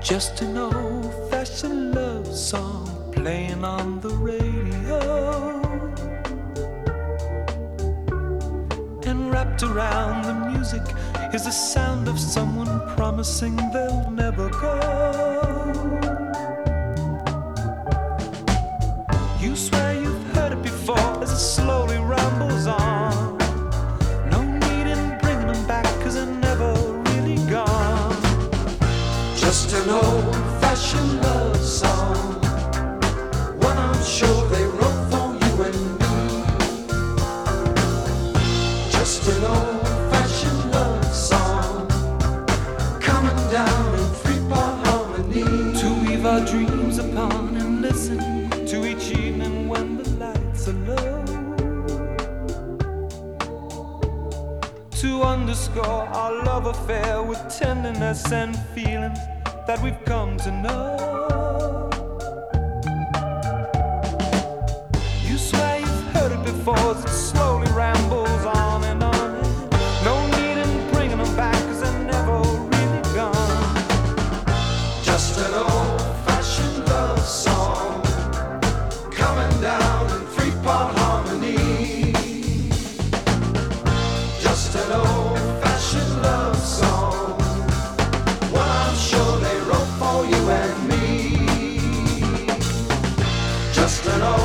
Just an old-fashioned love song playing on the radio, and wrapped around the music is the sound of someone promising they'll never go. You swear you've heard it before as it slowly rambles on. No need in bringing them back, 'cause they're never really gone. Just an old-fashioned love song, one I'm sure they wrote for you and me. Just an old-fashioned love song, coming down in three-part harmony, to weave our dreams upon and listen to each evening when the lights are low, to underscore our love affair with tenderness and feelings that we've come to know. You swear you've heard it before as it slowly rambles on and on. No need in bringing them back, 'cause they're never really gone. Just an old-fashioned love song, coming down in three-part harmony. Just an old-fashioned love song, one I'm sure they wrote for you and me. Just an old